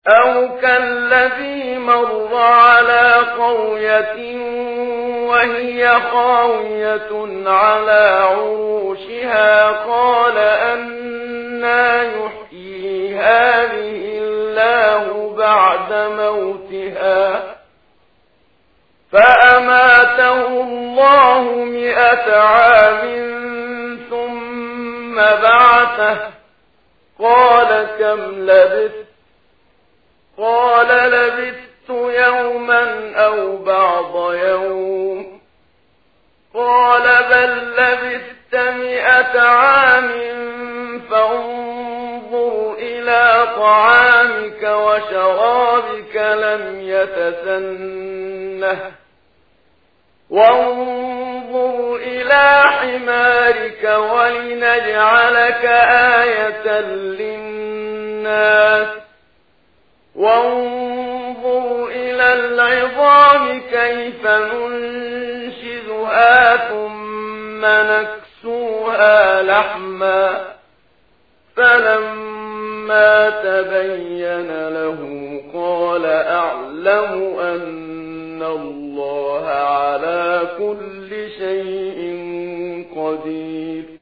أو كالذي مر على قرية وهي خاوية على عروشها قال أنى يحيي هذه الله بعد موتها فأماته الله 100 عام ثم بعثه قال كم لبثت قال لبثت يوما أو بعض يوم قال بل لبثت 100 عام فانظر إلى طعامك وشرابك لم يتسنه وانظر إلى حمارك ولنجعلك آية للناس وانظر إلى العظام كيف ننشزها ثم نكسوها لحما فلما تبين له قال أعلم أن الله على كل